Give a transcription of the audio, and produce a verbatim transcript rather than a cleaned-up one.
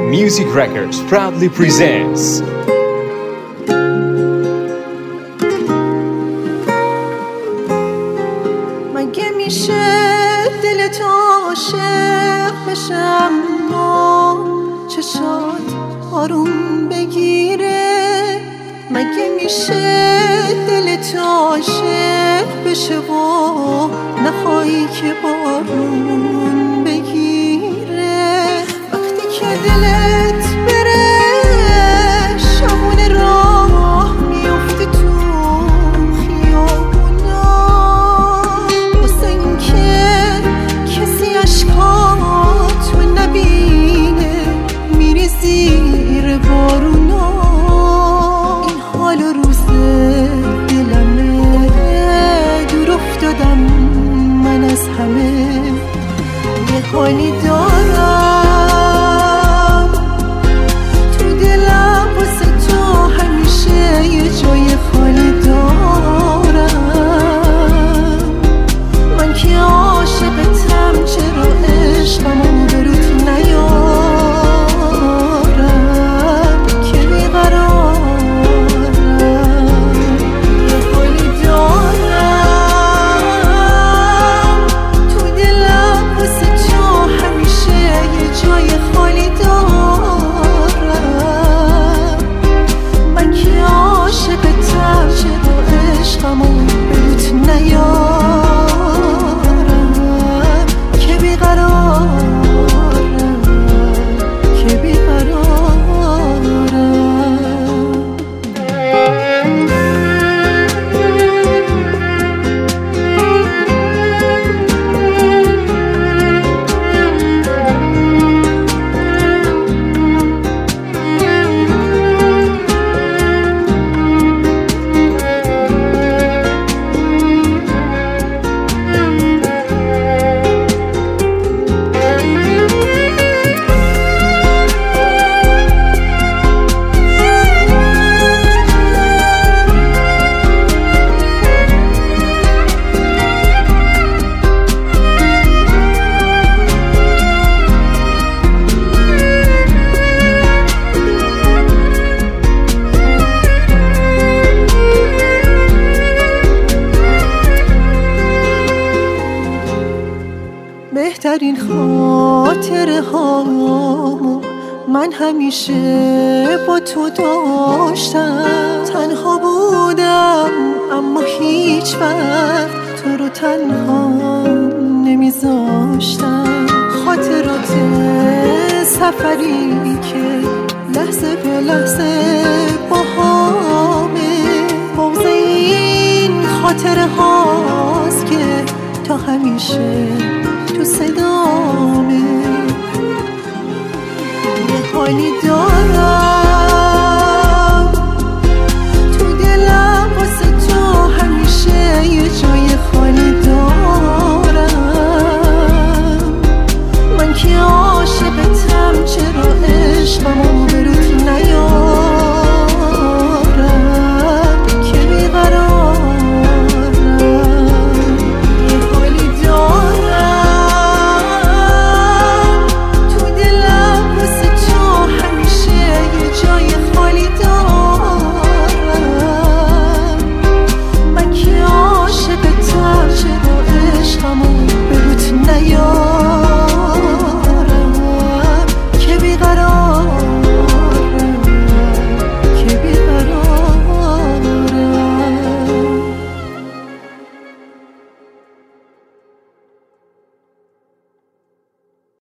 Music Records proudly presents مگه میشه دلت عاشق بشم ما چشات آروم بگیره مگه میشه دلت عاشق بشه و نخواهی که بارون بگیره وقتی که دلت بره شبونه راه میفته تو خیابونا واسه این که کسی عشقاتو نبینه میری زیر بارونا این حال و روز دلمه دور افتادم من از همه یه حالی دارم تو دلم واسه تو همیشه یه جای خالی دارم من که عاشقتم چرا عشقمو به روت نیارم که بیقرارم یه حالی دارم تو دلم واسه تو همیشه یه جای خالی دارم من که عاشقتم چرا عشقمو به روت نیارم که بیقرارم که بیقرارم بهترین خاطره هامو من همیشه با تو داشتم تنها بودم اما هیچ وقت تو رو تنها نمیذاشتم خاطرات سفری که لحظه به لحظه با همه بغض این خاطره هاست که تا همیشه تو صدامه یه حالی دارم تو دلم واسه تو همیشه یه جای خالی دارم من که عاشقتم چرا عشقمو به روت نیارم